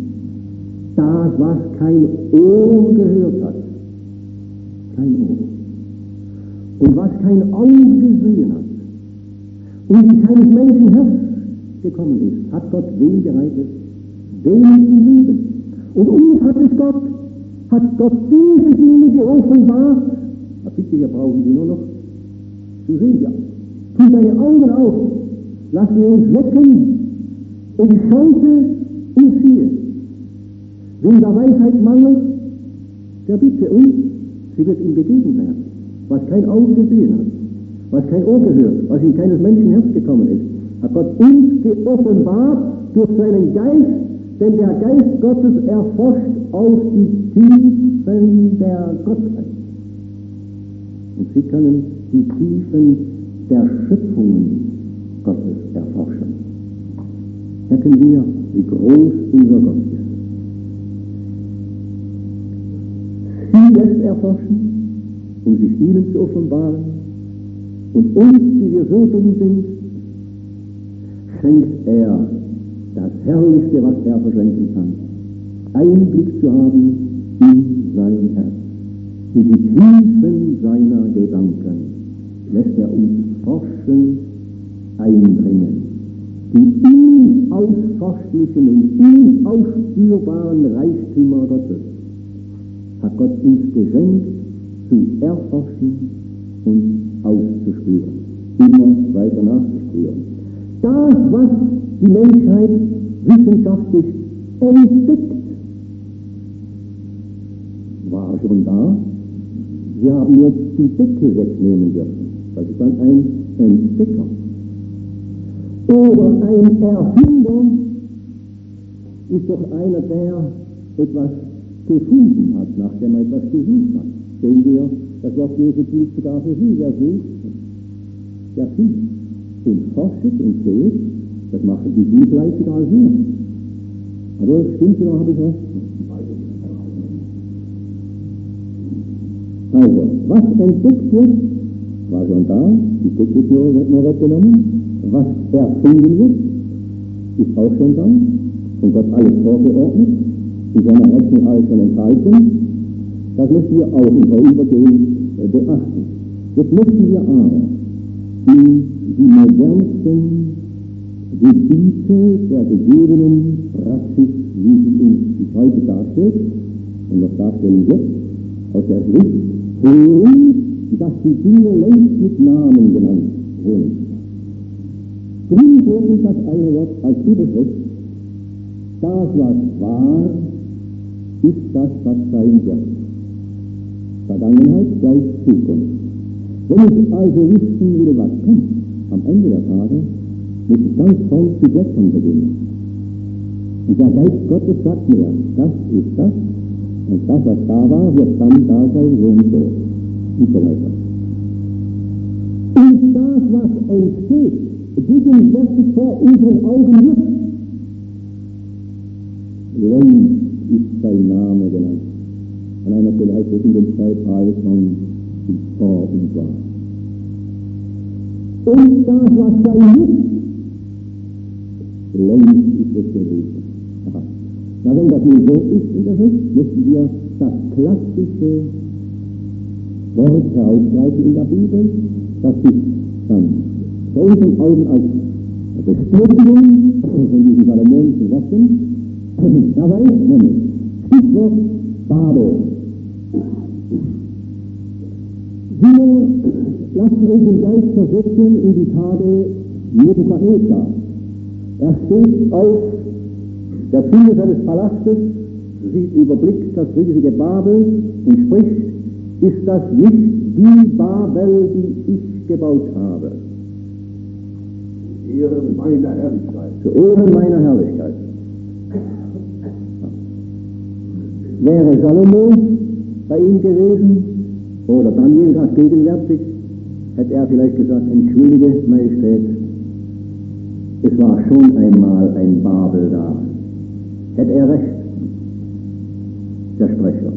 das, was kein Ohr gehört hat, kein Ohr, und was kein Auge gesehen hat, und in keines Menschen Herz gekommen ist, hat Gott wen bereitet? Denen, die ihn lieben. Und uns hat Gott diese Dinge geoffenbart. Bitte, wir brauchen sie nur noch zu sehen, ja. Tu deine Augen auf, lass wir uns wecken und schaute und siehe. Wem der Weisheit mangelt, der bitte uns, sie wird ihm gegeben werden. Was kein Auge gesehen hat, was kein Ohr gehört, was in keines Menschen Herz gekommen ist, hat Gott uns geoffenbart durch seinen Geist, denn der Geist Gottes erforscht aus die Tiefen der Gottheit. Und sie können die Tiefen der Schöpfungen Gottes erforschen. Merken wir, wie groß unser Gott ist. Sie lässt erforschen, um sich ihnen zu offenbaren, und uns, die wir so dumm sind, schenkt er das Herrlichste, was er verschenken kann, Einblick zu haben in sein Herz, in die Tiefen seiner Gedanken. Lässt er uns forschen, einbringen. Die unausforschlichen und unausspürbaren Reichtümer Gottes hat Gott uns geschenkt, zu erforschen und auszuspüren. Immer weiter nachzuspüren. Das, was die Menschheit wissenschaftlich entdeckt, war schon da. Wir haben jetzt die Decke wegnehmen dürfen. Das ist dann ein Entdecker. Oder ein Erfinder ist doch einer, der etwas gefunden hat, nachdem er etwas gesucht hat. Sehen wir, das Wort Jesu gilt sogar für Sie. Wer sucht, der findet. Und forscht und seht, das machen die viel fleißiger als wir. Aber stimmt oder habe ich recht? Also, was entdeckt wird, war schon da, die Decke wird nur weggenommen. Was erfunden wird, ist auch schon da, von Gott alles vorgeordnet, in seiner Rechnung alles schon enthalten. Das müssen wir auch im Vorübergehen beachten. Jetzt möchten wir aber die modernsten Gebiete der gegebenen Praxis, wie sie uns bis heute darstellt und noch darstellen wird, aus der Schrift hören, dass die Dinge längst mit Namen genannt sind. Grundsätzlich das eine Wort als Überschrift: Das, was war, ist das, was sein wird. Vergangenheit gleich Zukunft. Wenn ich also wissen will, was kommt, am Ende der Tage, muss ich ganz vorn zu blättern beginnen. Und der Geist Gottes sagt mir, das ist das, und das, was da war, wird dann da sein, so und so. Und so weiter. Und das, was entsteht, gegenwärtig vor unseren Augen wird. Längst ist sein Name genannt. An einer Stelle heißt es in dem Zeitraum von gestorben war. Und das, was sein wird, längst ist es gewesen. Aha. Na, wenn das nun so ist in der Schrift, müssen wir das klassische Wort herausgreifen in der Bibel, das ist dann vor unseren Augen als Bestätigung von diesen salomonischen Worten. Er weiß nämlich, Stichwort Babel. Wir lassen uns den Geist versetzen in die Tage Nebukadnezar. Er steht auf der Tür seines Palastes, überblickt das riesige Babel und spricht: Ist das nicht die Babel, die ich gebaut habe? Zu Ehren meiner Herrlichkeit. Zu Ehren meiner Herrlichkeit. Wäre Salomo bei ihm gewesen, oder Daniel gerade gegenwärtig, hätte er vielleicht gesagt: Entschuldige, Majestät, es war schon einmal ein Babel da. Hätte er recht, der Sprecher.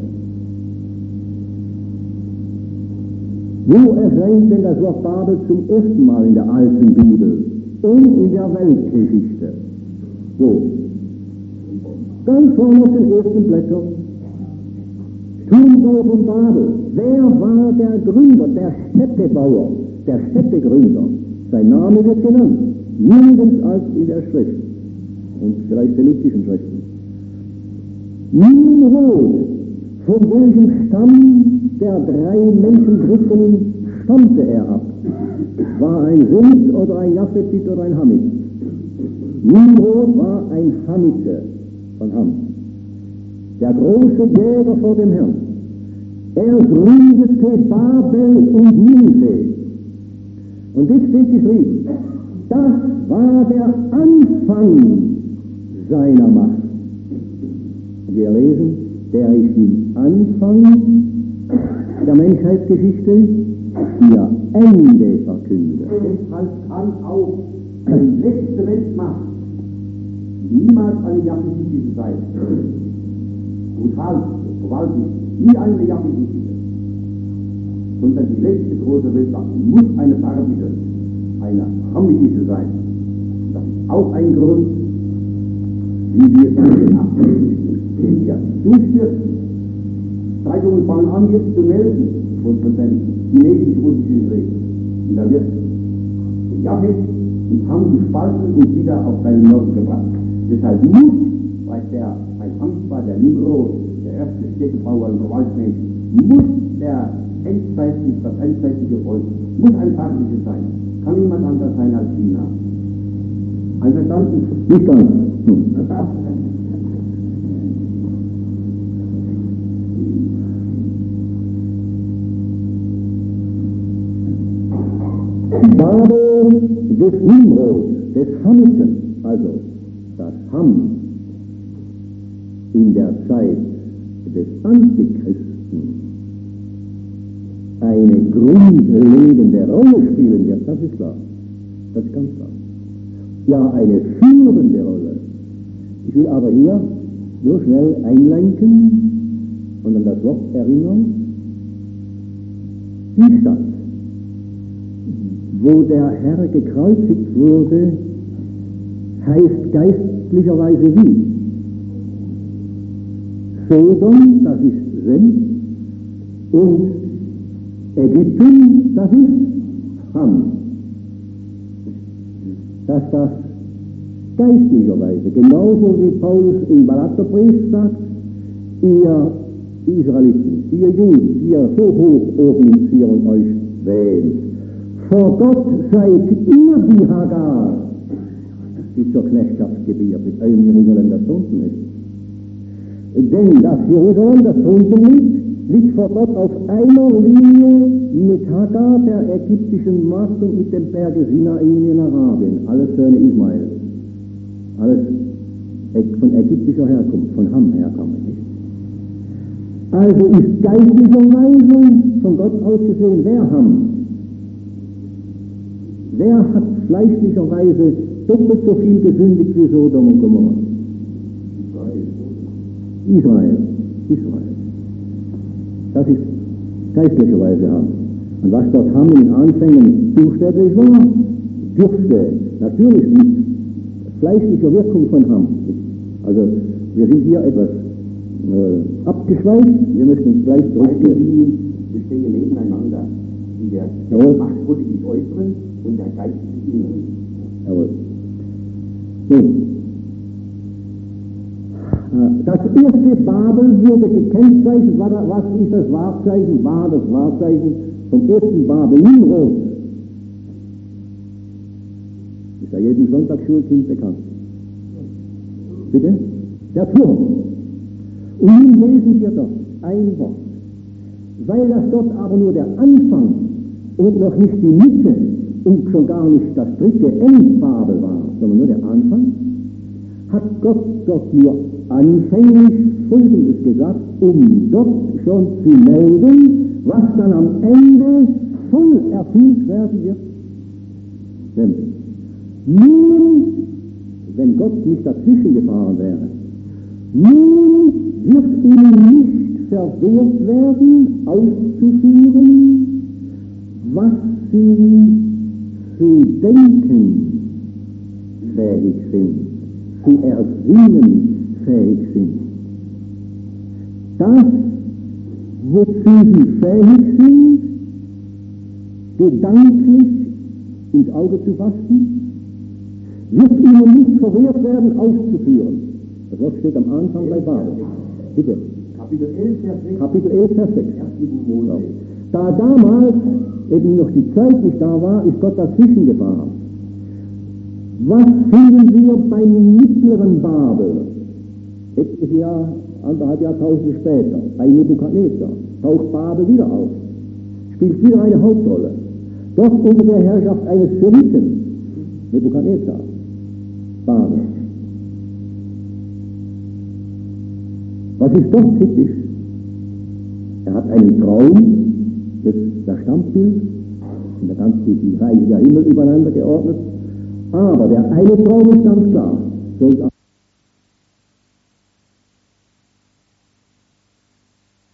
Wo erscheint denn das Wort Babel zum ersten Mal in der alten Bibel und in der Weltgeschichte? Wo? Ganz vorne auf den ersten Blättern. Turmbau von Babel. Wer war der Gründer, der Städtebauer, der Städtegründer? Sein Name wird genannt. Nirgends als in der Schrift. Und vielleicht semitischen Schriften. Nimrod, von welchem Stamm der 3 Menschengruppen stammte er ab? War ein Semit oder ein Japhethit oder ein Hamit? Nimrod war ein Hamite von Ham. Der große Jäger vor dem Herrn. Er gründete Babel und Nineveh. Und das steht geschrieben. Das war der Anfang seiner Macht. Und wir lesen, der ist im Anfang der Menschheitsgeschichte ihr Ende verkündet. Deshalb kann auch die letzte Weltmacht niemals eine japhetische sein. Brutal, gewaltig, nie eine japhetische. Sondern die letzte große Weltmacht muss eine farbige, eine hamitische sein. Das ist auch ein Grund, wie wir den Abschluss durchführen. Zeitungen fangen an, jetzt zu melden von Prozent, die medisch-russischen Reden. Und da wird Japhet und Ham gespalten und wieder auf seinen Norden gebracht. Deshalb muss, weil der ein Amt war, der Nimrod, der erste Städtebauer und Gewaltmensch, muss das endzeitliche Volk, muss ein farbliches sein. Kann niemand anders sein als China. Einverstanden? Nicht ganz. Babel des Nimrod, des Hamiten, also das Ham in der Zeit des Antichristen eine grundlegende Rolle spielen wird, das ist klar. Das ist ganz klar. Ja, eine führende Rolle. Ich will aber hier nur schnell einlenken und an das Wort erinnern. Die Stadt, wo der Herr gekreuzigt wurde, heißt geistlicherweise wie? Sodom, das ist Sem, und Ägypten, das ist Ham. Dass das geistlicherweise, genauso wie Paulus im Galaterbrief sagt, ihr Israeliten, ihr Juden, ihr so hoch oben in Zion euch wählt, vor Gott seid ihr die Hagar, die zur Knechtschaft gebiert mit eurem Jerusalem, das drunten ist. Denn das Jerusalem, das drunten liegt vor Gott auf einer Linie mit Hagar, der ägyptischen Magd, und mit dem Berge Sinai in Arabien. Alles Söhne Ismael. Alles von ägyptischer Herkunft, von Ham herkommen. Also ist geistlicherweise von Gott aus gesehen wer Ham? Wer hat fleischlicherweise doppelt so viel gesündigt wie Sodom und Gomorra? Israel. Das ist geistlicherweise Ham. Und was dort Ham in den Anfängen buchstäblich war, dürfte natürlich mit fleischlicher Wirkung von Ham. Also wir sind hier etwas abgeschweift, wir müssen uns gleich zurückgehen. Wir stehen nebeneinander. der machtpolitisch Äußeren und der geistig Inneren. Jawohl. So. Das erste Babel wurde gekennzeichnet, was ist das Wahrzeichen? War das Wahrzeichen vom ersten Babel Nimrod. Ist ja jedem Sonntagsschulkind bekannt. Bitte? Der Turm. Und nun lesen wir dort ein Wort. Weil das dort aber nur der Anfang und noch nicht die Mitte und schon gar nicht das dritte Endbabel war, sondern nur der Anfang, hat Gott dort nur anfänglich Folgendes gesagt, um dort schon zu melden, was dann am Ende voll erfüllt werden wird. Nämlich, nun, wenn Gott nicht dazwischen gefahren wäre, nun wird ihnen nicht verwehrt werden, auszuführen, was sie zu denken fähig sind, zu ersinnen fähig sind. Das, wozu sie fähig sind, gedanklich ins Auge zu fassen, wird ihnen nicht verwehrt werden, auszuführen. Das Wort steht am Anfang bei Babel. Bitte. Kapitel 11, Vers 6. Kapitel 11, Vers 6. Mose. Da damals eben noch die Zeit nicht da war, ist Gott dazwischen gefahren. Was finden wir beim mittleren Babel? Etliche Jahr, 1,5 Jahrtausende später, bei Nebukadnezar, taucht Babel wieder auf, spielt wieder eine Hauptrolle. Doch unter der Herrschaft eines Vierten, Nebukadnezar, Babel. Was ist doch typisch? Er hat einen Traum, jetzt das Stammbild, und da ganz die Reihe der Himmel übereinander geordnet, aber der eine Traum ist ganz klar, so ist